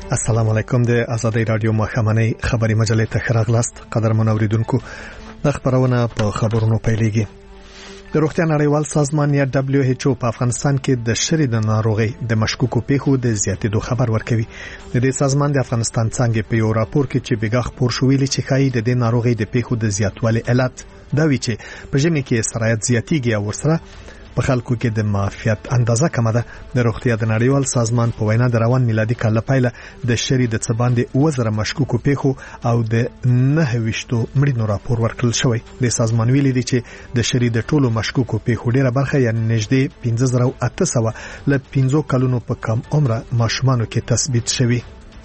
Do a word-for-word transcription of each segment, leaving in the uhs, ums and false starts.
السلام علیکم. د آزادۍ رادیو مخامنۍ خبري مجلې ته خراغلاست. قدرمن اوریدونکو، د خبرونه په خبرونو پیلېږي. د روغتیا نړیوال سازمان یا دبليو ایچ او په افغانستان کې د شری د ناروغي د مشکوکو پیښو د زیاتېدو خبر ورکوي. د دې سازمان د افغانستان څنګه په یو راپور کې چې بګخ پور شویلي چې ښایي د دې ناروغي د پیښو د زیاتوالي علت دا وی چې په ژمي کې سرایت زیاتیږي او ورسره په خلکو کې د معافیت اندازه کمه ده. د روغتیا د نړیوال سازمان په وینا د روان میلادي کال لپاره د شری د څباندې وزره مشکوکو پیښو او د نه وشتو مړینو راپور ورکړل شوی. د سازمان ویلي دی چې د شری د ټولو مشکوکو پیښو ډیره برخه یعنی نږدې پنځه زره اته سوه له پنځو کلونو په کم عمره ماشومانو کې تثبیت شوی.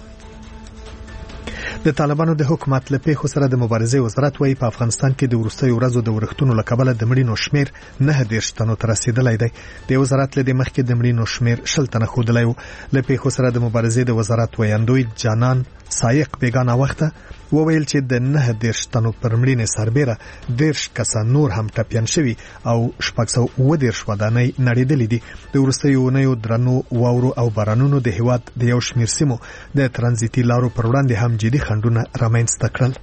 د طالبانو د حکومت له پیښو سره د مبارزې وزارت وايي په افغانستان کې د ورستیو ورځو د ورښتونو له کبله د مړینو شمیر نه دیرش تنو ته رسیدلی دی. د وزارت له مخکې د مړینو شمیر شل تنه ښودلی و. له پیښو سره د مبارزې د وزارت ویاندوی جانان سایق بیگانه وخته وویل چې د نه دیرش تنو پر مړینې سربېره دیرش کسان نور هم ټپیان شوي او شپږ سوه اووه دیرش ودانۍ نړېدلې دي. د وروستیو اونیو درنو واورو او بارانونو د هیواد د یو شمېر سیمو د ترانزیتي لارو پر وړاندې هم جدي خنډونه رامنځته کړل.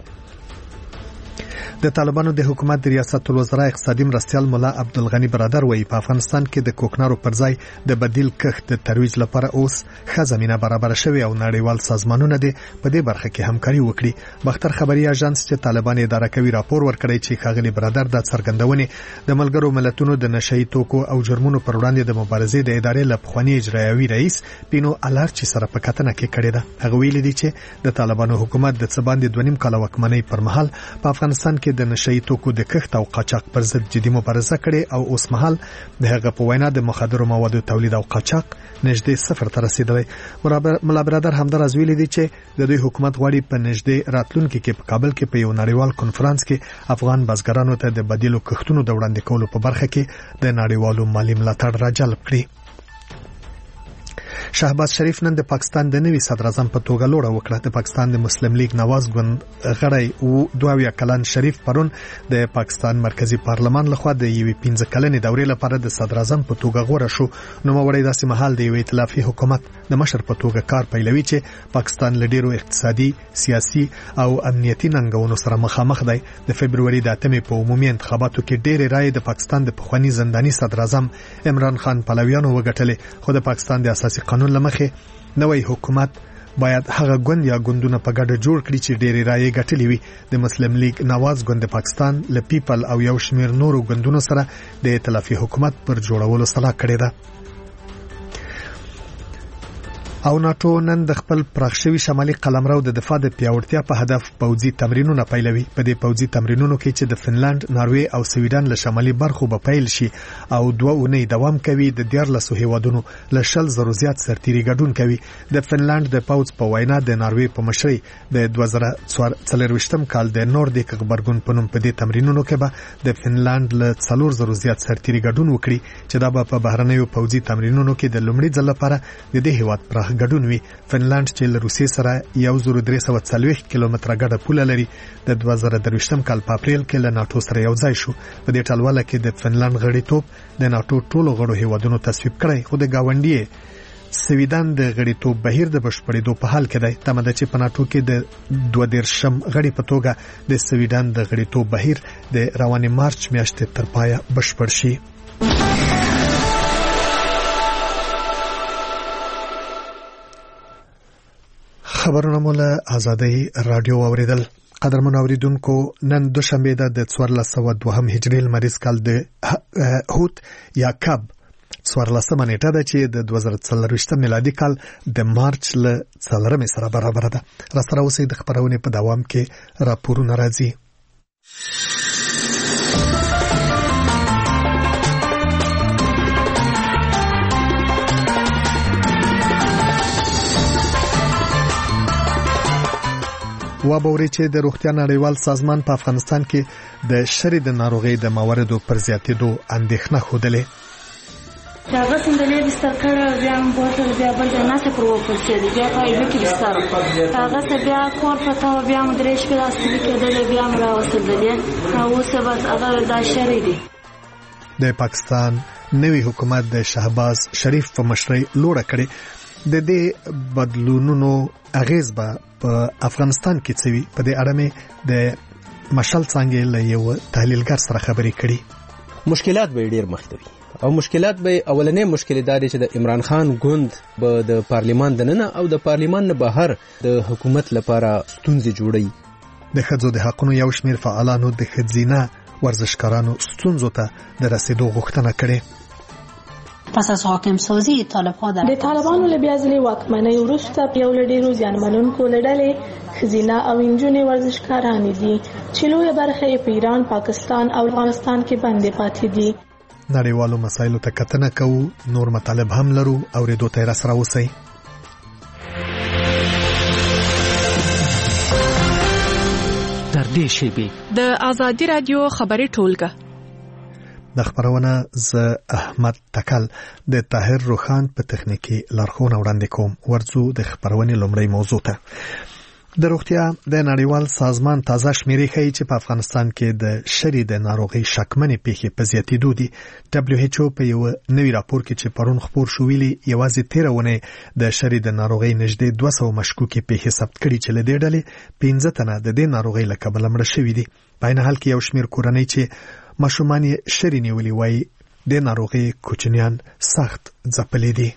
د طالبانو د حکومت د ریاست الوزرا اقتصادي مرستیال مولا عبدالغنی برادر وایي په افغانستان کې د کوکنارو پر ځای د بدیل کښت د ترویج لپاره اوس ښه زمینه برابر شوې او نړیوال سازمانونه دې په دې برخه کې همکاري وکړي. بختر خبري اژانس چې طالبان اداره کوي راپور ورکړی چې ښاغلي برادر د څرګندونې د ملګرو ملتونو د نشئی توکو او جرمونو پر وړاندې د مبارزې د ادارې لپخوانی اجرایوي رئیس پینو الارچ سره په کتنه کې کړی ده. هغه ویلي دی چې د طالبانو حکومت د څباندې دوه نیم کاله واکمنۍ پر مهال په افغانستان کې د نشئی توکو د کښت او قاچاق پر ضد جدي مبارزه کړې او اوس مهال د هغه په وینا د مخدرو موادو تولید او قاچاق نږدې صفر ته رسیدلی. مولا برادر همداراز ویلي دی چې د دوی حکومت غواړي په نږدې راتلونکي کې په کابل کې په یو نړیوال کنفرانس کې افغان بزګرانو ته د بدیلو کښتونو د وړاندې کولو په برخه کې د نړیوالو مالي ملاتړ راجلب کړي. شهباز شریف نن د پاکستان د نوي صدر اعظم په توګه لوړه وکړه. د پاکستان د مسلم لیگ نواز ګوند غړی او دوه کلن شریف پرون د پاکستان مرکزی پارلمان لخوا د یوې پنځه کلنې دورې لپاره د صدر اعظم په توګه غوړه شو. نوموړی داسې مهال د یو ائتلافي حکومت د مشر په توګه کار پیلوي چې پاکستان له ډیرو اقتصادي، سیاسي او امنیتي ننګونو سره مخامخ دی. د فبرवरी د اتمې په عمومي انتخاباتو کې ډېرې رایې د پاکستان د پخوانی زنداني صدر اعظم عمران خان پلویانو وګټلې، خو د پاکستان د اساسي قانون لمخې نوې حکومت باید هغه ګوند یا ګوندونه په ګډه جوړ کړي چې ډېرې رایې ګټلې وي. د مسلم لیگ نواز ګوند د پاکستان له پیپل او یو شمېر نورو ګوندونو سره د ائتلافي حکومت پر جوړولو سلا کړې ده. او ناتو نن د خپل پراخ شوي شمالي قلمرو د دفاع د پیاوړتیا په هدف پوځي تمرینونه پیلوي. په دې پوځي تمرینونو کې چې د فنلند، ناروې او سویډن له شمالي برخو به پیل شي او دوه اونۍ دوام کوي، د دیارلسو هیوادونو له شل زرو زیات سرتیري ګډون کوي. د فنلند د پوځ په وینا د ناروې په مشرۍ د دوه زره څلرویشتم کال د نوردیک غبرګون په نوم په دې تمرینونو کې به د فنلند له څلور زرو زیات سرتیري ګډون وکړي چې دا به په بهرنیو پوځي تمرینونو کې د لومړي ځل لپاره د دې هیواد پراخ ګډون وي. فنلند چې له روسیې سره یو زر درې سوه څلوېښت کیلومتره ګډه پوله لري، د دوه زره درویشتم کال په اپریل کې له ناټو سره یو ځای شو. په دې ټلواله کې د فنلند غړیتوب د ناټو ټولو غړو هیوادونو تصویب کړی، خو د ګاونډي سویډن د غړیتوب بهیر د بشپړېدو په حال کې دی. تمه ده چې په ناټو کې د دوه دېرشم غړي په توګه د سویډن د غړیتوب بهیر د روانې مارچ میاشتې تر پایه بشپړ شي. خبرونه مو له آزادۍ رادیو اوریدل. قدرمن اوریدونکو، نن دوشنبه ده د څوارلس سوه دوهم هجري لمریز کال د هوت یا کب څوارلسمه نیټه ده چې د دوه زره څلرویشتم میلادي کال د مارچ له څلورمې سره برابره ده. راسره اوسئ، د خبرونې په دوام کې راپورونه راځي. وابوري چې د روغتیا نړیوال سازمان په افغانستان کې د شری د ناروغي د مواردو پر زیاتېدو اندېښنه خوده. هغه څنګه دې بستر کړه بیا هم بوتل بیا بل ځای ناسه پر وپرسېد بیا پای به کې بستر هغه څه بیا کور پته بیا هم درې شپې راستلي کېدلې بیا هم راوستلې او اوس بس هغه دا شری دی. د پاکستان نوی حکومت د شهباز شریف په مشرۍ لوړه کړې. د دې بدلونونو اغیز به په افغانستان کې څه وي؟ په دې اړه مې د مشال څانګې له یو تحلیلګر سره خبرې کړي. مشکلات به ډیر مختوي او مشکلات به اولنې مشکل داري چې د عمران خان ګوند به د پارلیمان دننه او د پارلیمان نه بهر د حکومت لپاره ستونزې جوړي. د ښځو د حقونو یو شمېر فعالانو د ښځینه ورزشکارانو ستونزو ته د رسیدو غوښتنه کړې. پس از حاکم سازی طالب‌ها در د طالبانو له بیا ځلې واکمنۍ وروسته یو له ډېرو زیانمنونکو له ډلې ښځینه او نجونې ورزشکارانې دي چې لویه برخه یې په ایران، پاکستان او افغانستان کې بندې پاتې دي. نړیوالو مسایلو ته کتنه کوو، نور مطالب هم لرو، اورېدو ته را سره اوسئ. در دې شیبې د آزادي رادیو خبري ټولګه د خبرونه ز احمد تکل د طاهر روخان په تخنیکی لارښوونه وړاندې کوم. ورځو د خبرونې لومړی موضوع ته. د روغتیا د نړیوال سازمان تازه شمیرې ښیي چې په افغانستان کې د شری د ناروغي شکمنې پیښې په زیاتېدو دي. دبليو ایچ او په یو نوي راپور کې چې پرون خبر شو ویلي یوازې تیره ونه د شری د ناروغي نږدې دوه سوه مشکوکې پیښې ثبت کړي چې له دې ډلې پنځه تنه د دې ناروغي له کبله مړه شوي دي. په عین حال کې یو شمیر کورنۍ چې ماشومان یې شری نیولي وایي د ناروغي کوچنیان سخت ځپلي دي.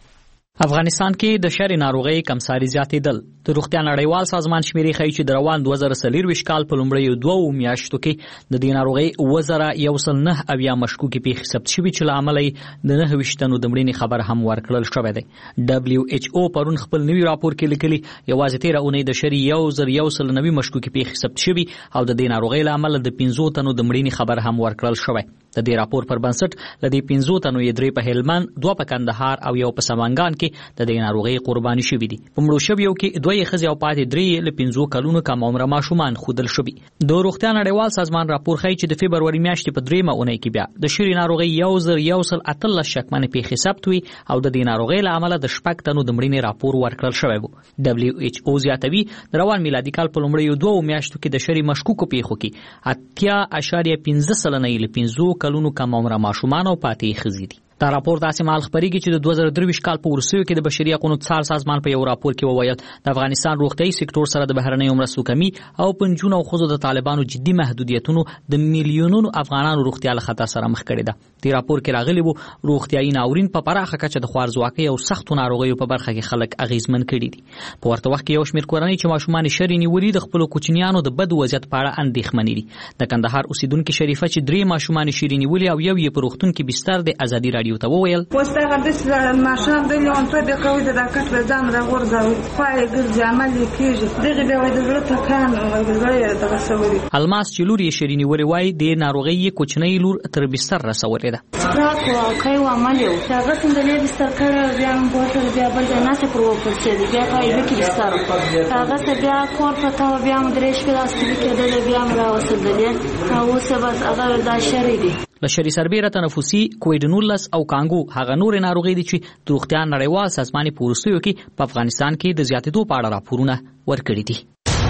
افغانستان کې د شری ناروغي کمساري زیاتېدل. د روغتیا نړیوال سازمان شمیرې ښیي چې د روان دوه زره څلور کال په لومړیو دوو میاشتو کې د دې ناروغي اووه زره یو سل نه اویا مشکوکې پیښې ثبت شوي چې له امله یې د نهه ویشت تنو د مړینې خبر هم ورکړل شوی دی. دبليو ایچ او پرون خپل نوي راپور کې لیکلي یوازې تیره اونۍ د شری یو زر یو سل نوي مشکوکې پیښې ثبت شوي او د دې ناروغي له امله د پنځو تنو د مړینې خبر هم ورکړل شوی. د دې راپور پر بنسټ ل دې پنځو تنو یې درې په هلمند، دوه په کندهار او یو په سمنګان کې د دې ناروغي قرباني شوي دي. په مړو شویو کې دوه یې ښځې او پاتې درې له پنځو کلونو کم عمره ماشومان ښودل شوي. د روغتیا نړیوال سازمان راپور ښیي چې د فبروري میاشتې په دریمه اونۍ کې بیا د شری ناروغي یو زر یو سل اتلس شکمنې پیښې ثبت وي او د دې ناروغي له امله د شپږ تنو د مړینې راپور ورکړل شوی و. دبليو ایچ او زیاتوي د روان میلادي کال په لومړیو دوو میاشتو کې د شری مشکوکو پیښو کې اتیا اعشاریه پنځه سلنه له پنځو کلونو کم عمره ماشومان او پاتې ښځې دي. دا راپور داسې مهال خپرېږي چې د دوه زره درویشت کال په وروستیو کې د بشري حقوقو څار سازمان په یو راپور کې وویل د افغانستان روغتیايي سکتور سره د بهرنیو مرستو کمی او په نجونو او ښځو د طالبانو جدي محدودیتونو د میلیونونو افغانانو روغتیا له خطر سره مخ کړې ده. دې راپور کې راغلي وو روغتیايي ناورین په پراخه کچه د خوارځواکۍ او سختو ناروغیو په برخه کې خلک اغیزمن کړي دي. په ورته وخت کې یو شمېر کورنۍ چې ماشومان شری نیولي د خپلو کوچنیانو د بد وضعیت په اړه اندېښمنې دي. د کندهار اوسیدونکې شریفه چې درې ماشومان شری نیولي او یو یې په روغتون کې بستر د ازادي رادیو ته وویل واستغل دې ماشوم د لیون ته د کوي د دکټ له ځان راغورځوي خو ګرځي عمل کېږي دغه به د زړه ټکان او ګرځي د غسوري. الماس چې لور یې شری نیولي وای د ناروغي کوچنۍ لور تر بستر رسولې ده. راکو او کوي عمل یو هغه څنګه له بستر کړه بیا هم بوتل بیا بل نه څه پرو پرڅې بیا کوي د بستر هغه څه بیا کور پتا بیا هم درېش کې راستي کېدل بیا هم راوصلې او څه بس هغه دا شری دي. له شری سربیره تنفسي کووډ نولس او کانګو هغه نور ناروغي دي چې د روغتیا نړیوال سازمان په وروستیو کې په افغانستان کې د زیاتېدو په اړه راپورونه ورکړي دي.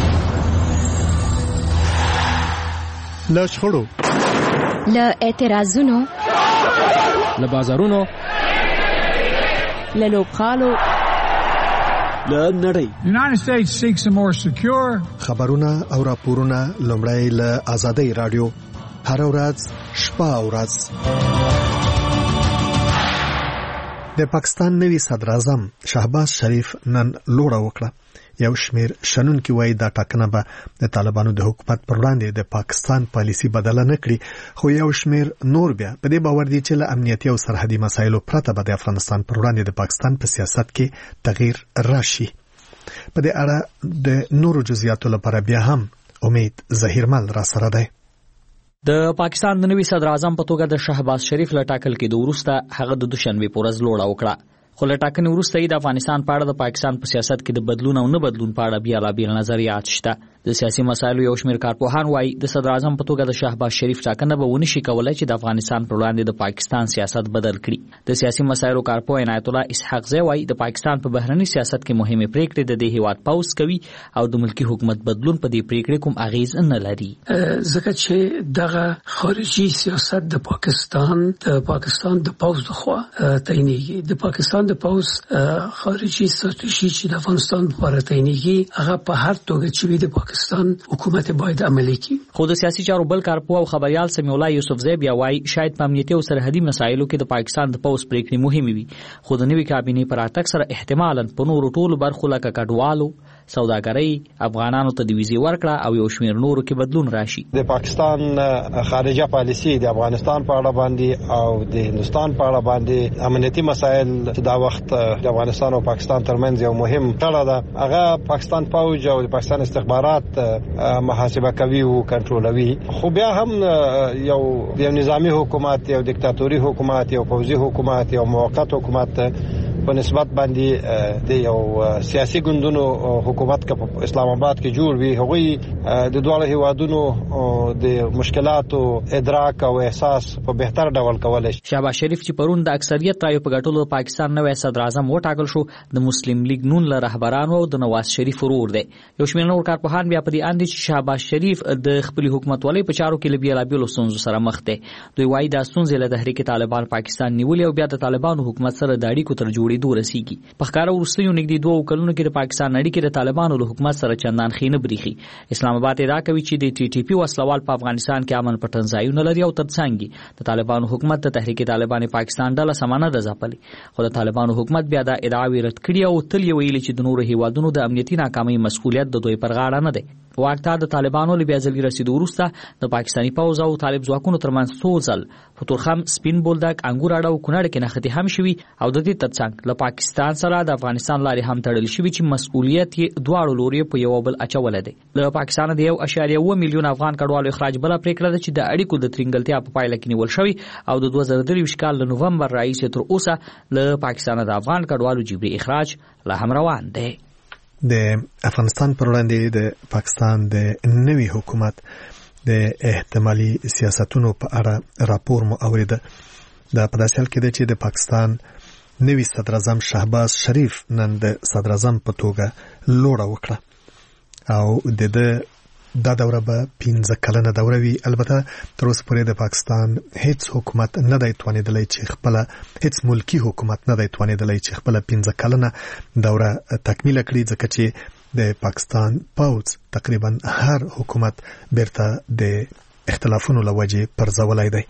له شخړو، له اعتراضونو، له بازارونو، له لوبغالو، له نړۍ United States seeks a more secure خبرونه او راپورونه لومړی له آزادۍ رادیو هر ورځ شپه او ورځ. د پاکستان نوي صدر اعظم شهباز شریف نن لوړه وکړه. یو شمیر شنونکي وایي دا ټاکنه به د طالبانو د حکومت پر وړاندې د پاکستان پالیسي بدله نه کړي، خو یو شمیر نور بیا په دې باور دي چې له امنیتي او سرحدي مسایلو پرته به د افغانستان پر وړاندې د پاکستان په سیاست کې تغییر راشي. په دې اړه د نورو جزئیاتو لپاره بیا هم امید ظهیرمل را سره دی. د پاکستان د نوي صدر اعظم په توګه د شهباز شریف له ټاکل کېدو وروسته هغه د دوشنبې په ورځ لوړه وکړه. خو له ټاکنې وروسته یې د افغانستان په اړه د پاکستان په سیاست کې د بدلون او نه بدلون په اړه بېلابېل نظریات شته. د سیاسي مسایلو یو شمېر کارپوهان وایي د صدر اعظم په توګه د شهباز شریف ټاکنه به ونشي کولای چې د افغانستان پر وړاندې د پاکستان سیاست بدل کړي. د سیاسي مسایلو کارپوه عنایت الله اسحاق زی وایي د پاکستان په بهرني سیاست کې مهمه پریکړې د دې هیواد پوز کوي او د ملکی حکومت بدلون په دې پریکړې کوم اغیز نه لري. ځکه چې دغه خارجي سیاست د پاکستان د پاکستان د پوز د خوا تعینېږي. د پاکستان د پوز خارجي ستراتیژي چې د افغانستان لپاره تعینېږي هغه په هر توګه چې د پاکستان حکومت باید عملي کړي. خو د سیاسي چارو بل کارپوه او خبريال سمیع الله یوسف زی بیا وایي شاید په امنیتي او سرحدي مسایلو کې د پاکستان د پوز پریکړې مهمه وي، خو د نوي کابینې پر اتک سره احتمالاً په نورو ټولو برخو لکه کډوالو، سوداګرۍ، افغانانو ته د ویزې ورکړه او یو شمېر نورو کې بدلون راشي. د پاکستان خارجه پالیسي د افغانستان په اړه باندې او د هندستان په اړه باندې امنیتي مسایل چې دا وخت د افغانستان او پاکستان ترمنځ یو مهم تړاو ده، هغه پاکستان پوج او د پاکستان استخبارات محاسبه کوي او کنټرولوي. خو بیا هم یو د نظامی حکومت، یو دیکتاتوري حکومت، یو پوځي حکومت، یو موقت حکومت په نسبت باندې د یو سیاسي ګوندونو حکومت کا اسلام آباد کې جوړ وي، هغوی د دوه هیوادونو د مشکلاتو ادراک او احساس په بهتر ډول کولای شي. شهباز شریف چې پرون د اکثریت رایو په ګټلو پاکستان نوې صدر اعظم وټاکل شو، د مسلم لیگ نون له رهبرانو او د نواز شریف ورور دی. یو شمېر نور کارپوهان بیا په دې اند چې شهباز شریف د خپل حکومتولۍ په چارو کې له بیلابیلو ستونزو سره مخ دی. دوی وایي دا ستونزې له تحریک طالبان پاکستان نیولې او بیا د طالبانو حکومت سره د اړیکو تر جوړېدو رسیږي. په ښکاره وروستیو نږدې دوه کلونو کې د پاکستان اړیکې د طالبانو له حکومت سره چندان ښې نه بریښي. اسلام آباد ادعا کوي چې د ټي ټي پي وسلوال په افغانستان کې امن پټن ځایونه لري او ترڅنګ د طالبانو حکومت د تحریک طالبان پاکستان ډله سمانه ده ځپلې. خو د طالبانو حکومت بیا دا ادعاوې رد کړي او تل یې ویلي چې د نورو هیوادونو د امنیتي ناکامۍ مسؤلیت د دوی پر غاړه نه دی. واکتا د طالبانو له بیا ځلې رسیدو وروسته د پاکستاني پوځ او طالب ځواکونو ترمنځ څو ځل په تورخم، سپین بولدک، انګور اډه او کونړ کې نښتې هم شوي او د دې ترڅنګ له پاکستان سره د افغانستان لارې هم تړل شوي چې مسؤلیت یې دواړو لوري په یو بل اچولی دی. له پاکستان د یو اشاریه اوه میلیون افغان کډوالو اخراج بله پریکړه ده چې د اړیکو د ترینګلتیا په پایله کې نیول شوی او د دوه زره درویشت کال له نومبر راهیسې تر اوسه له پاکستان د افغان کډوالو جبري اخراج لا هم روان دی. د افغانستان پر وړاندې د پاکستان د نوي حکومت د احتمالي سیاستونو په اړه راپور مو اوریده. دا په داسې حال کې ده چې د پاکستان نوي صدر اعظم شهباز شریف نن د صدر اعظم په توګه لوړه وکړه او د ده دا دوره به پنځه کلنه دوره وي. البته تر اوسه پورې د پاکستان هیڅ حکومت نه دی توانېدلی چې خپله هیڅ ملکی حکومت نه دی توانېدلی چې خپله پنځه کلنه دوره تکمیله کړي، ځکه چې د پاکستان پوځ تقریبا هر حکومت بیرته د اختلافونو له وجې پرځولی دی.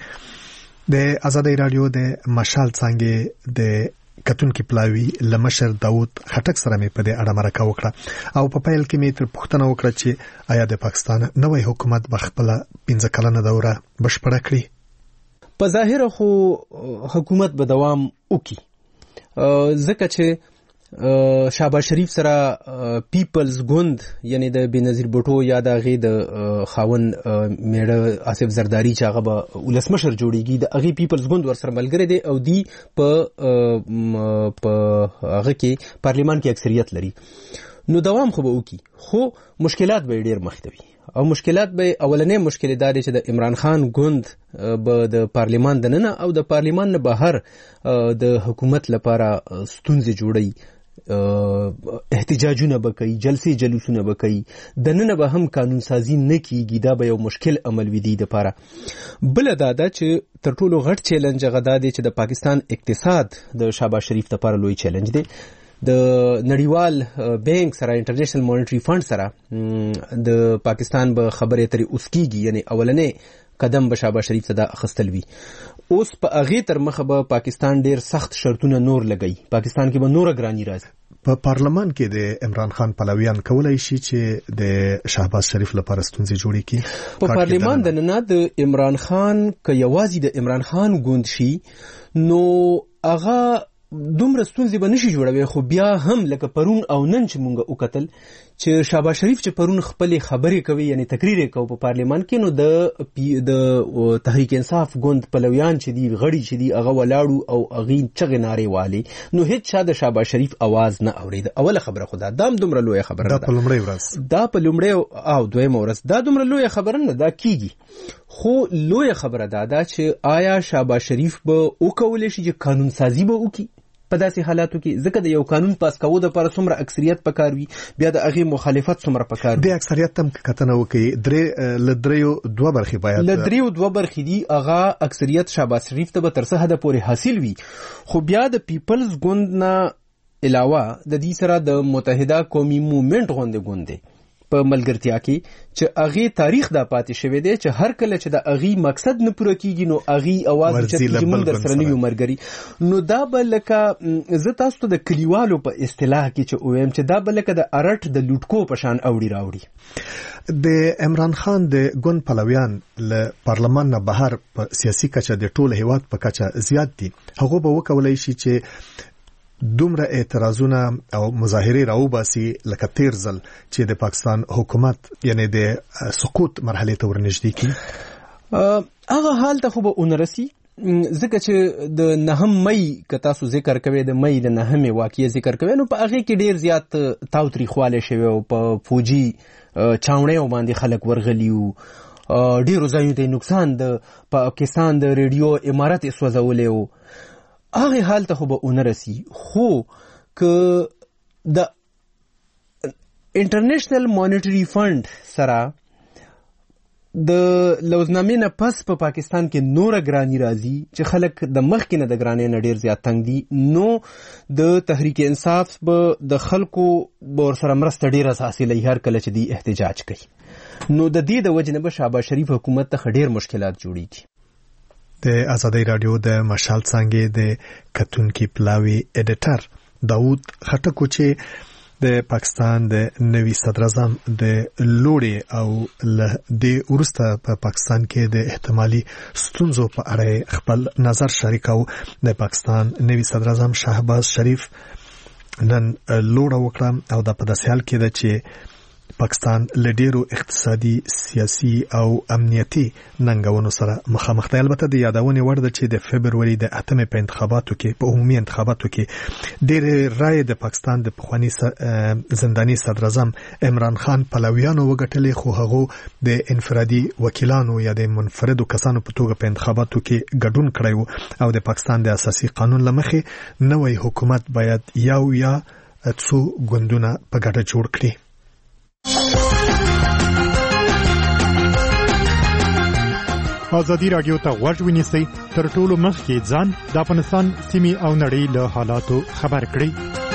د ازادۍ راډیو د مشال څانګې د کتونکي پلاوي لمشر داود خټک سره مې په دې اړه مرکه وکړه او په پیل کې مې تر پوښتنه وکړه چې آیا د پاکستان نوی حکومت به خپله پنځه کلنه دوره بشپړه کړي؟ په ظاهره خو حکومت به دوام وکړي، ځکه چې شهباز شریف سره پیپلز ګوند یعنی د بېنظیر بوټو یا د هغې د خاوند میړه آصف زرداري چې هغه به ولسمشر جوړیږي، د هغې پیپلز ګوند ورسره ملګری دی او دی په په هغه کې پارلیمان کې اکثریت لري، نو دوام خو به وکړي، خو مشکلات به یې ډېر مخته وي او مشکلات به اولنې مشکل دا دی چې د عمران خان ګوند به د پارلیمان دننه او د پارلیمان نه بهر د حکومت لپاره ستونزې جوړوي، احتجاجونه به کوي، جلسې جلوسونه به کوي، دننه به هم قانون سازي نه کیږي، دا به یو مشکل عمل وي دی دپاره. بله دا ده چې تر ټولو غټ چیلنج هغه دا دی چې د پاکستان اقتصاد د شهباز شریف دپاره لوی چیلنج دی. د نړیوال بانک سره انټرنیشنل مانیټري فند سره د پاکستان به خبرې اترې اوس کیږي، یعنی اولنې قدم به شهباز شریف ته دا اخیستل وي. اوس په هغې تر مخه به پاکستان ډېر سخت شرطونه نور لګوي، پاکستان کې به نوره ګراني راځي. په پارلمان کې د عمران خان پلویان کولی شي چې د شهباز شریف لپاره ستونزې جوړې کړي؟ په پارلمان دننه د عمران خان که یوازې د عمران خان ګوند شي نو هغه دومره ستونزې به نشي جوړوي، خو بیا هم لکه پرون او نن چې مونږ وکتل چې شهباز شریف چې پرون خپل خبرې کوي یعنی تقریر کوي په پارلیمان کې، نو د د تحریک انصاف ګوند پلویان چې دی غړي چې دی هغه ولاړو او هغه چغې نارې والي، نو هیڅ چا د شهباز شریف आवाज نه اورید. اوله خبره خدا دام دومره لوی خبره ده، دا په لومړی ورځ دا په لومړی او دویم ورځ دا دومره لوی خبره نه دا کیږي. خو لوی خبره ده دا چې آیا شهباز شریف به وکولای شي چې قانون سازی به وکړي په داسې حالاتو کې؟ ځکه د یو قانون پاس کولو لپاره څومره اکثریت پکار وي، بیا د هغې مخالفت څومره پکار وي. د اکثریت هم کتنه وکړي، درې له دریو دوه برخې باید له دریو دوه برخې دي، هغه اکثریت شهباز شریف ته به تر څه حده پورې حاصل وي. خو بیا د پیپلز ګوند نه علاوه د دې سره د متحده قومي موومنټ غوندې ګوند دی په ملګرتیا کې چې هغې تاریخ دا پاتې شوی دی چې هر کله چې د هغې مقصد نه پوره کېږي نو هغې اواز اوچت کېږي چې موږ در سره نه یو ملګري. نو دا به لکه زه تاسو ته د کلیوالو په اصطلاح کې چې ووایم چې دا به لکه د ارټ د لوټکو په شان اوړي راوړي. د عمران خان د ګوند پلویان له پارلمان نه بهر په سیاسي کچه د ټول هیواد په کچه زیات دي. هغه به وکولای شي چې دومره اعتراضونه او مظاهرې راوباسي لکه تیر ځل چې د پاکستان حکومت یعنی د سقوط مرحله ته ورنږدې کی. هغه حال ته خو به ونرسي، ځکه چې د نهم مئی که تاسو ذکر کوئ د مئی د نهمې واقعې ذکر کوئ نو په هغې کې ډېر زیات تاوتریخوالی شوی او په فوجي چاونیو باندې خلک ورغلي وو، ډېرو ځایونو ته نقصان د پاکستان د ریډیو امارت یې سوځولی و. هغه حال ته خو به ونه رسي. خو که د انټرنیشنل مانیټري فند سره د لوزنامې نه پس په پا پاکستان کې نوره ګرانی راځي چې خلک د مخکې نه د ګرانۍ نه ډېر زیات تنګ دي، نو د تحریک انصاف به د خلکو به ورسره مرسته ډېره حاصلوي هر کله چې دی احتجاج کوي. نو د دې د وجې نه به شهباز شریف حکومت ته ډېر مشکلات جوړېږي. د آزادۍ رادیو د مشال څانګې د کتونکي پلاوي ایډیټر داود خټکو چې د پاکستان د نوي صدر اعظم د لوړې او له دې وروسته په پاکستان کې د احتمالي ستونزو په اړه خپل نظر شریکاو. د پاکستان نوي صدر اعظم شهباز شریف نن لوړه وکړه او دا په داسې حال کې ده چې پاکستان له ډېرو اقتصادي، سیاسي او امنیتي ننګونو سره مخامخ دی. البته د یادونې وړ ده چې د فبروري د اتمې په انتخاباتو کې په عمومي انتخاباتو کې ډېرې رایې د پاکستان د پخواني زنداني صدر اعظم عمران خان پلویانو وګټلې، خو هغه د انفرادي وکیلانو یا د منفردو کسانو په توګه په انتخاباتو کې ګډون کړی و. او د پاکستان د اساسي قانون له مخې نوی حکومت باید یو یا څو ګوندونه په ګډه جوړ کړي. ازادي رادیو ته غوږ ونیسئ، تر ټولو مخکې ځان د افغانستان سیمې او نړۍ له حالاتو خبر کړئ.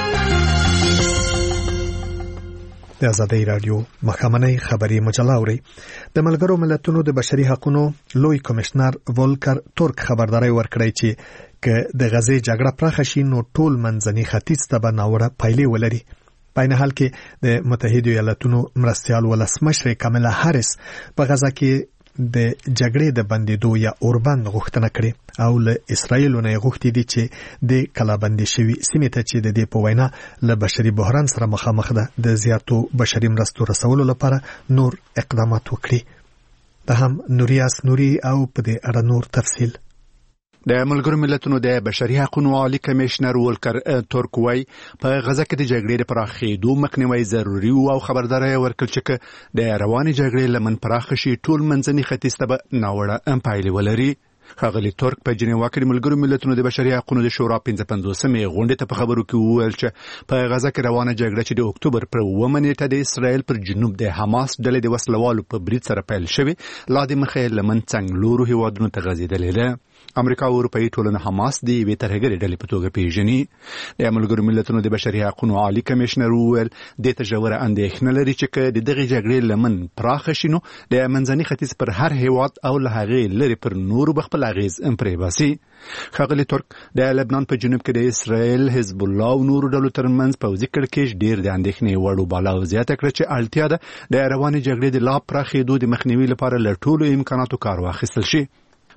د ازادۍ رادیو مخامنۍ خبري مجله اوري. د ملګرو ملتونو د بشري حقوقو لوی کمشنر ولکر تورک خبرداري ورکړی چې که د غزې جګړه پراخه شي نو ټول منځني ختیځ ته به ناوړه پایلې ولري. په عین حال کې د متحده ایالاتونو مرستیال ولسمشر کاملا هاریس په غزا کې د جګړې د بندیدو یا اوربند غوښتنه کړې او له اسرایل نه غوښتي دي چې د کلابندي شوی سیمې ته چې د دې په وینا له بشري بحران سره مخامخ ده د زیاتو بشري مرستو رسولو لپاره نور اقدامات وکړي. د هم نوریاس نوري او په دې اړه نور تفصیل. د ملګرو ملتونو د بشري حقوقو عالی کمشنر ولکر تورک وای په غزا کې د جګړې د پراخېدو مخنیوي ضروري او خبرداري ورکړل چې د رواني جګړې لمن پراخ شي ټول منځني ختیځ ته ناوړه پایلې ولري. ښاغلي تورک په جنیوا کې ملګرو ملتونو د بشري حقوقو د شورا پنځه پنځوسمې غونډې ته په خبرو کې وویل چې په غزا کې روانه جګړه چې د اکتوبر پر اوومه نیټه د اسرایل پر جنوب د حماس ډلې د وسلوالو په برید سره پیل شوې، لا د مخې لمن څنګلورو هیوادونو ته غځېدلې ده. امریکا او اروپאי ټولنه حماس د یوې ترهګرې ډلې په توګه پیژني. د ملګرو ملتونو د بشري حقوقو عالی کمشنر وویل د تجاوره اندېښنه لري چې د دغه جګړې لمن پراخه شي نو د منځني ختیځ پر هر هیواد او له هغې لري پر نورو بخپل اغیز پرې باسي. ښاغلي تورک د لبنان په جنوب کې د اسرائیل، حزب الله او نورو ډلو ترمنځ پوځي کړکېچ ډېر د اندېښنې وړ وباله او زیاته کړه چې اړتیا ده د روانې جګړې د لا پراخېدو د مخنیوي لپاره له ټولو امکاناتو کار واخیستل شي.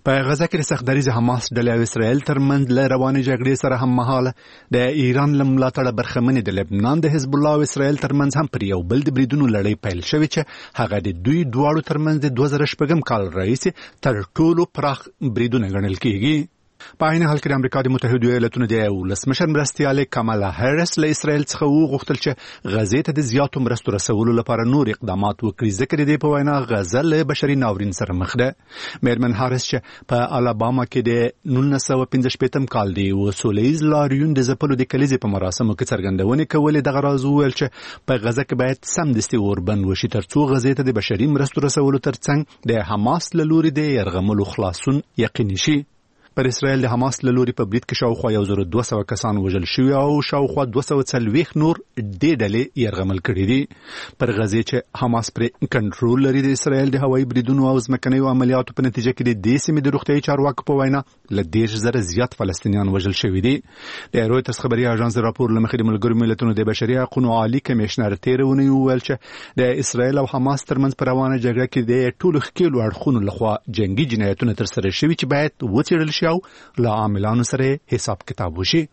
په غزه کې د سختدریز حماس ډلې او اسرائیل ترمنځ له روانې جګړې سره هم مهاله د ایران له ملاتړه برخمنې د لبنان د حزب الله او اسرائیل ترمنځ هم پر یو بل د بریدونو لړۍ پیل شوې چې هغه د دوی دواړو ترمنځ د دوه زره شپږم کال راهیسې تر ټولو پراخ بریدونه ګڼل کېږي. په عین حال کې د امریکا د متحدو ایالاتونو د ولسمشر مرستیالې کامالا هریس له اسرائیل څخه وغوښتل چې غزې ته د زیاتو مرستو رسولو لپاره نور اقدامات وکړي، ځکه د دې په وینا غزه له بشري ناورین سره مخ ده. میرمن هریس چې په الاباما کې د نولس سوه پنځه شپېتم کال د یو سولیز لاریون د ځپلو د کلیزې په مراسمو کې څرګندونې کولې، دغه راز وویل چې په غزه کې باید سمدستي اوربند وشي ترڅو غزې ته د بشري مرستو رسولو ترڅنګ د حماس له لوري د یرغملو خلاصون یقیني شي. پر اسرائیل د حماس له لوري په برید کې شاوخوا یو زر دوه سوه کسان وژل شوي او شاوخوا دوه سوه څلوېښت نور دې ډلې یرغمل کړي دي. پر غزې چې حماس پرې کنټرول لري د اسرائیل د هوایي بریدونو او ځمکنیو عملیاتو په نتیجه کې د دې سیمې د روغتیايي چارواکو په وینا له دېرش زره زیات فلسطینیان وژل شوي دي. د رویټرز خبري اژانس د راپور له مخې د ملګرو ملتونو د بشري حقوقو عالي کمشنر تېره اونۍ وویل چې د اسرائیل او حماس ترمنځ په روانه جګړه کې د ټولو ښکېلو اړخونو لخوا جنگي جنایتونه ترسره شوي چې باید وڅېړل شي او له عاملانو سره حساب کتاب وشي.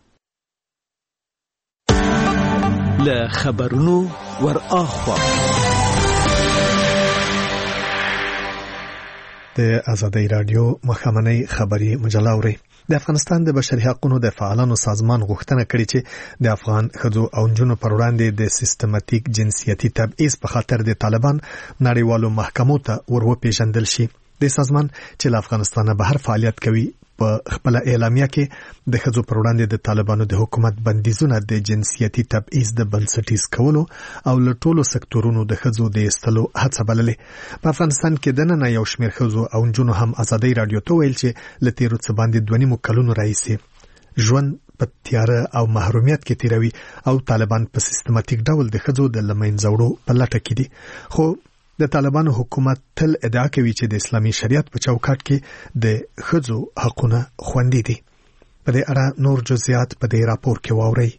له خبرونو ور اخوا د ازادۍ رادیو مخامنۍ خبري مجله اوري. د افغانستان د بشري حقوقو د فعالانو سازمان غوښتنه کړې چې د افغان ښځو او نجونو پر وړاندې د سیستماتیک جنسیتي تبعیض په خاطر د طالبان نړیوالو محکمو ته ورپېژندل شي. د سازمان چې له افغانستانه بهر فعالیت کوي په خپل اعلامیه کې د ښځو پر وړاندې د طالبانو د حکومت بندیزونه د جنسیتي تبعیض د بنسټیز کولو او له ټولو سکتورونو د ښځو د ایستلو هڅه بللې. په افغانستان کې دننه یو شمېر ښځو او نجونو هم ازادۍ رادیو ته ویل چې له تېرو څه باندې دوه نیمو کلونو راهیسې ژوند په تیاره او محرومیت کې تیروي او طالبان په سیستماتیک ډول د ښځو د له منځه وړو په لټه کې دي. خو د طالبانو حکومت تل ادعا کوي چې د اسلامي شریعت په چوکاټ کې د ښځو حقونه خوندي دي. په دې اړه نور جزئیات په دې راپور کې واورئ.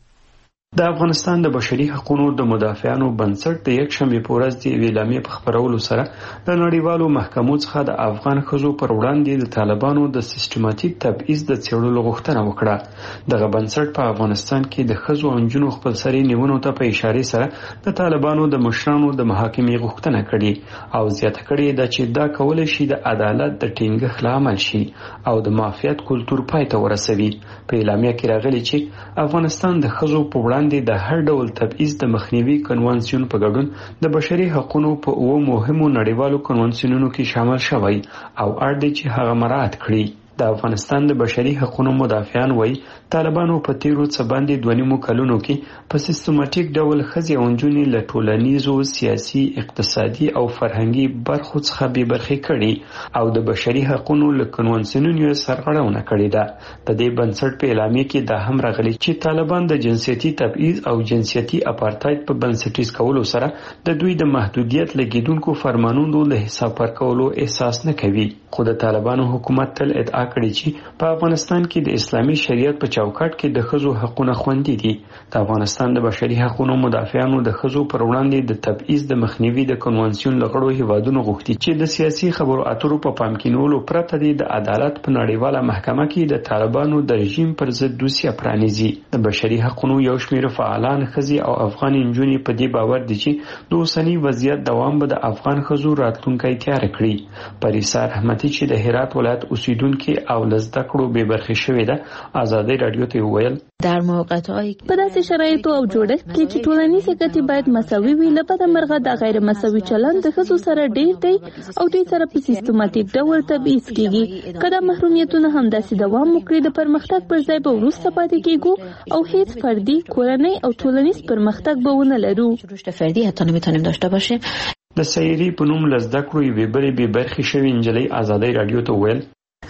د افغانستان د بشري حقوقو د مدافعانو بنسټ د یک شنبه په ورځ د اعلامیې په خبرولو سره د نړیوالو محکمو څخه د افغان ښځو پر وړاندې د طالبانو د سیستماتیک تبعیض د څېړلو غوښتنه وکړه. دغه بنسټ په افغانستان کې د ښځو او نجونو خپلسري نیونو ته په اشاره سره د طالبانو د مشرانو د محاکمې غوښتنه کړې او زیاته کړې ده چې دا کولای شي د عدالت د ټینګښت لامل شي او د مافیات کلتور پای ته ورسوي. په اعلامیه کې راغلي چې افغانستان د ښځو په وړاندې د هر ډول تبعیض د مخنیوي کنوانسیون په ګډون د بشري حقوقو په اوه مهمو نړیوالو کنوانسیونونو کې شامل شوی او اړ دی چې هغه مراعات کړي. د افغانستان د بشري حقوقو مدافعان وایي طالبانو په تیرو څه باندې دوه نیمو کلونو کې په سیستماتیک ډول ښځې او نجونې له ټولنیزو، سیاسي، اقتصادي او فرهنګي برخو څخه بې برخې کړي او د بشري حقوقو له کنوانسیونونو یې سرغړونه کړې ده. د دې بنسټ په اعلامیه کې دا هم راغلي چې طالبان د جنسیتي تبعیض او جنسیتي اپارتاید په بنسټیز کولو سره د دوی د محدودیت لګیدونکو فرمانونو له حساب ورکولو احساس نه کوي. خو د طالبانو حکومت تل ادعا کړی چې په افغانستان کې د اسلامي شریعت په چوکاټ کې د ښځو حقونه خوندي دي. د افغانستان د بشري حقوقو مدافعانو د ښځو پر وړاندې د تبعیض د مخنیوي د کنوانسیون له غړو هیوادونو غوښتي چې د سیاسي خبرو اترو په پام کې نیولو پرته د عدالت په نړیواله محکمه کې د طالبانو د رژیم پر ضد دوسیه پرانیزي. د بشري حقوقو یو شمېر فعالان ښځې او افغان نجونې په دې باور دي چې د اوسني وضعیت دوام به د افغان ښځو راتلونکی تیار کړي. پریسا رحمتي چې د هرات ولایت اوسیدونکي او لزده کړو به برخې شوې ده ازادۍ رادیو ته وویل در موقعیت‌های په داسې شرایطو او جوړښت کې چې ټولنیزې ګټې باید مساوي وي، له بده مرغه د غیر مساوي چلند د ښځو سره ډېر دی او دوی سره په سیستماتیک ډول تبعیض کیږي. که دا محرومیتونه همداسې دوام وکړي د پرمختګ پر ځای به وروسته پاتې کیږو او هیڅ فردي، کورنۍ او ټولنیز پرمختګ به ونه لرو. رشد فردی حتی نمیتونیم داشته باشیم. د سیری په نوم لزده کړو یوې بلې بې برخې شوې نجلۍ ازادۍ رادیو ته وویل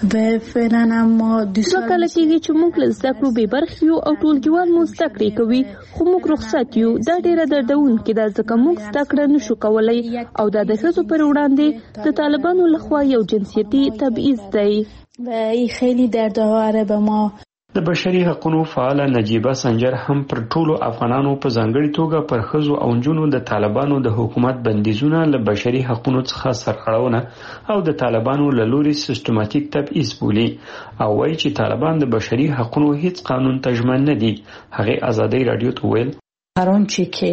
و فعلا اما دوه کله کېږي چې موږ له زده کړو بې برخې یو او ټولګیوال مو زده کړې کوي، خو موږ رخصت یو. دا ډېره دردونکې ده ځکه موږ زده کړه نشو کولی او دا د ښځو پر وړاندې د طالبانو لخوا یو جنسیتي تبعیض دی و این خیلی دردآوره به ما. د بشري حقوقو فعال نجيبه سنجر هم پر ټولو افغانانو په ځانګړي توګه پر ښځو او نجونو د طالبانو د حکومت بندیزونه له بشري حقوقو څخه سرغړونه او د طالبانو له لوري سیستماتیک تبعیض بولي او وایي چې طالبان د بشري حقوقو هیڅ قانون ته ژمن نه دي. هغه ازادي رادیو ته ویل هر هغه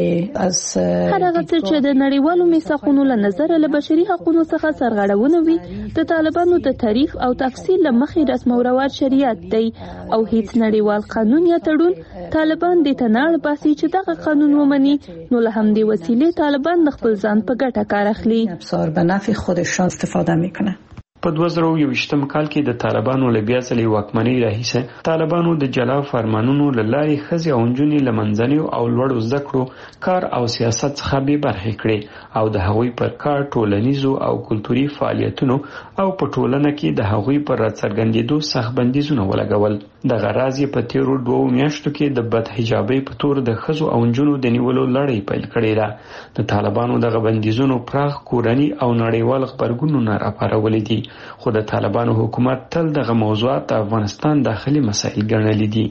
څه چې د نړیوالو میثاقونو له نظره له بشري حقوقو څخه سرغړونه وي د طالبانو د تعریف او تفصیل له مخې رسم او رواج شریعت دی او هیڅ نړیوال قانون یا تړون طالبان د تناړ باسي چې دغه قانون ومني نو له همدې وسیلې طالبان د خپل ځان په ګټه کار اخلي. ابزار به نفع خودشان استفاده میکنه. په دوه زره او یوویشتم کال کې د طالبانو له بیا ځلې واکمنۍ راهیسه طالبانو د جلا فرمانونو له لارې ښځې او نجونې له منځنیو او لوړو زده کړو کار او سیاست څخه بې برخې کړې او د هغوی پر کار ټولنیزو او کلتوري فعالیتونو او په ټولنه کې د هغوی پر راڅرګندېدو سخت بندیزونه ولګول. دغه راز یې په تیرو دوو میاشتو کې د بدحجابۍ په تور د ښځو او نجونو د نیولو لړۍ پیل کړې ده. د طالبانو دغه بندیزونو پراخ کورني او نړیوال غبرګونونه راپارولي دي خو د طالبانو حکومت تل دغه موضوعات د افغانستان داخلي مسایل ګڼلي دي.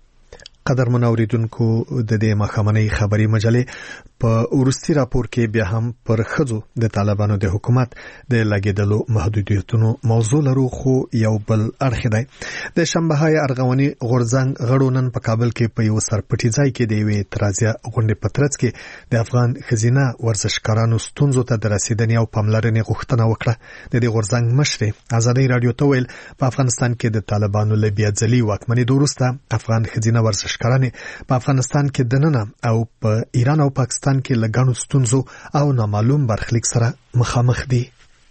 قدرمن اوریدونکو د دې مخامنۍ خبري مجلې په ورستي راپور کې بیا هم پر خځو د طالبانو د حکومت د لګیدلو محدودیتونو موضوع لرو خو یو بل اړخ دی. د شنبههای ارغونی غورځنګ غړو نن په کابل کې په یو سرپټي ځای کې د یوې اعتراضیه غونډې په ترڅ کې د افغان ښځینه ورزشکارانو ستونزو ته د رسیدنې او پاملرنې غوښتنه وکړه. د دې غورځنګ مشر ازادي رادیو ته ویل په افغانستان کې د طالبانو له بیا ځلي واکمنۍ وروسته افغان ښځینه ورزشکارانې په افغانستان کې دننه او په ایران او پاکستان کې لګانو ستونزو او نامعلوم برخلیک سره مخامخ دي.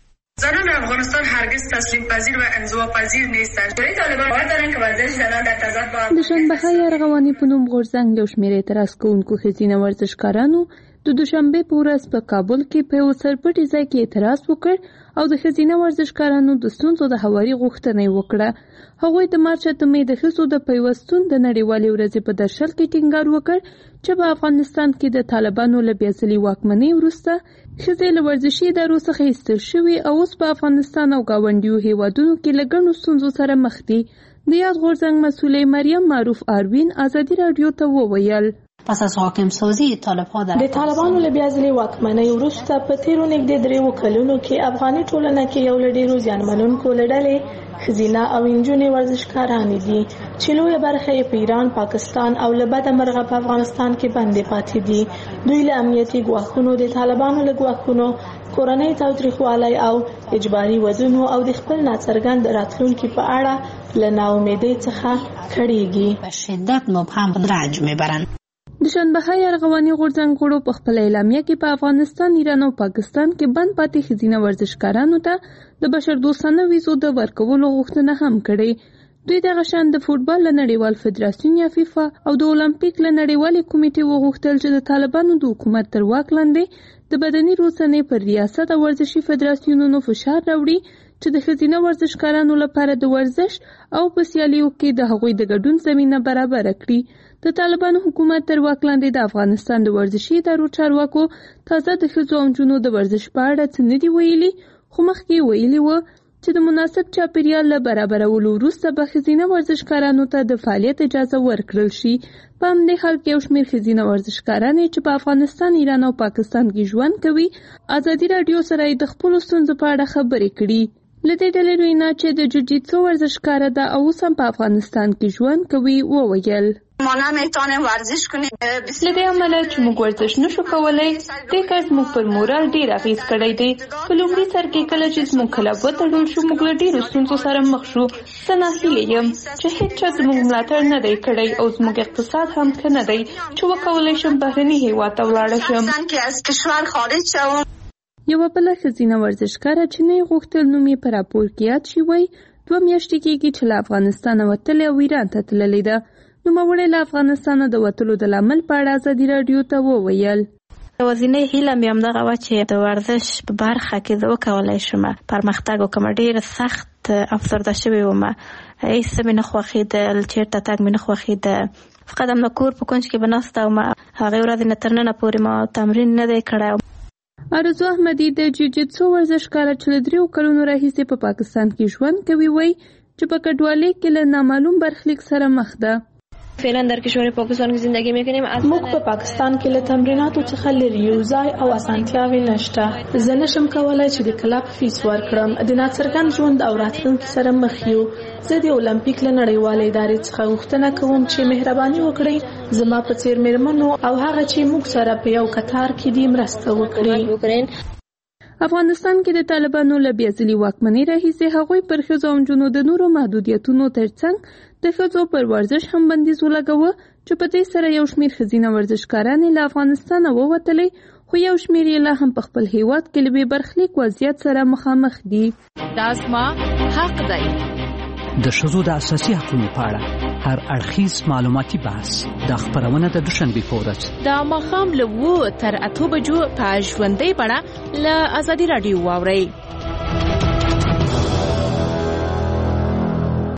زنان افغانستان هرگز تسلیم پذیر و انزوا پذیر نیستند. برای طالبان باور دارند که ورزش زنان در تضاد با د شنبههای ارغواني په نوم غورځنګ یو شمېر اعتراض کوونکو ښځینه ورزشکارانو د دوشنبه په ورځ په کابل کې په یو سرپټي ځای کې اعتراض وکړ او د ښځینه ورزشکارانو د ستونزو د هواري غوښتنه یې وکړه. هغوی د مارچ اتمې د ښځو د پیوستون د نړیوالې ورځې په درشل کې ټینګار وکړ چې په افغانستان کې د طالبانو له بیا ځلي واکمنۍ وروسته ښځې له ورزشي ادارو څخه ایستل شوي او اوس په افغانستان او ګاونډیو هیوادونو کې له ګڼو ستونزو سره مخ دي. د یاد غورځنګ مسؤلې مریم معروف آروین ازادي رادیو ته وویل پس از حاکم سازی طالبان در د طالبانو له بیا ځلي واکمنۍ وروسته په تیرو نږدې دریو کلونو کې افغاني ټولنه کې یو له ډېرو زیانمنونکو له ډلې ښځینه او نجونې ورزشکارانې دي چې لویه برخه یې په ایران، پاکستان او له بده مرغه په افغانستان کې بندې پاتې دي. دوی له امنیتي ګواښونو، د طالبانو له ګواښونو، کورنۍ تاوتریخوالي او اجباري ودونو او د خپل ناڅرګند راتلونکي په اړه له ناامیدۍ څخه کړېږي. به شدت مبهم رنج میبرند. د شنبههای ارغواني غورځنګ غړو په خپل اعلامیه کې په افغانستان، ایران او پاکستان کې بند پاتې ښځینه ورزشکارانو ته د بشردوستانه ویزو د ورکولو غوښتنه هم کړې. دوی دغه شان د فوټبال له نړیوال فدراسیون یا فیفا او د اولمپیک له نړیوالې کمیټې وغوښتل چې د طالبانو د حکومت تر واک لاندې د بدني روزنې پر ریاست او ورزشي فدراسیونونو فشار راوړي چې د ښځینه ورزشکارانو لپاره د ورزش او په سیالیو کې د هغوی د ګډون زمینه برابر کړي. د طالبانو حکومت تر واک لاندې د افغانستان د ورزشي ادارو چارواکو تازه د ښځو او نجونو د ورزش په اړه څه نه دي ویلي، خو مخکې ویلي وو چې د مناسب چاپیریال له برابرولو وروسته به ښځینه ورزشکارانو ته د فعالیت اجازه ورکړل شي. په همدې حال کې یو شمېر ښځینه ورزشکارانې چې په افغانستان، ایران او پاکستان کې ژوند کوي ازادي رادیو سره د خپلو ستونزو په اړه خبرې کړي. له دې ډلې وینا چې د جوجیتسو ورزشکاره ده او اوس هم په افغانستان کې ژوند کوي وویل ما نمیتونیم ورزش کنیم. له دې امله چې موږ ورزش نشو کولی، دې کار زموږ پر مورال ډېر اغېز کړی دی. په لومړي سر کې کله چې زموږ کلب وتړل شو، موږ له ډېرو ستونزو سره مخ شو. زه ناهیلې یم چې هېڅ چا زموږ ملاتړ نه دی کړی او زموږ اقتصاد هم ښه نه دی چې وکولی شم بهرني هېواد ته ولاړه شم. یوه بله ښځینه ورزشکاره چې نه یې غوښتل نوم یې په راپور کې یاد شي وایي دوه میاشتې کېږي چې له افغانستانه وتلې او ایران ته تللې ده. نوموړې له افغانستانه د وتلو د لامل په اړه ازادي رادیو ته وویل یوازینۍ هیله مې همدغه وه چې د ورزش په برخه کې زه وکولی شم پرمختګ وکړم. ډېره سخت افسرده شوې ومه، هېڅ څه مې نه خوښېدل، چېرته تګ مې نه خوښېده. فقط همدا کور په کونج کې به ناسته ومه. هغې ورځې نه تر ننه پورې ما تمرین نه دی کړی. ارزو احمدي د جوجیتسو ورزشکاره چې له دریو کلونو راهیسې په پاکستان کې ژوند کوي وایي چې په کډوالۍ کې له نامعلوم برخلیک سره مخ ده. فعلا در کشور پاکستان کی زندگی میکنیم. موږ په پاکستان کې له تمریناتو څخه لري یو ځای او اسانتیاوې نشته. زه نشم کولای چې د کلب فیس ورکړم. د ناڅرګند ژوند او راتلونکي سره مخ یو. زه د اولمپیک له نړیوالې ادارې څخه غوښتنه کوم چې مهرباني وکړي زما په څیر میرمنو او هغه چې موږ سره په یو کتار کې دي مرسته وکړي. افغانستان کې د طالبانو له بیازلي واکمنۍ راهیسې هغوی پر ښځو او نجونو د نورو محدودیتونو ترڅنګ د ښځو پر ورزش هم بندیز ولګاوه چې په دې سره یو شمېر ښځینه ورزشکارانې له افغانستانه ووتلې خو یو شمېر یې لا هم په خپل هیواد کې له بې برخلیک وضعیت سره مخامخ دي. دا زما حق دی. د ښځو د اساسي حقوقو په اړه هر اړخیز معلوماتي بحث د خبرونه د دوشنبې په ورځ د ماښام له اوو تر اتو بجو په ژوندۍ بڼه له ازادي راډیو واورئ.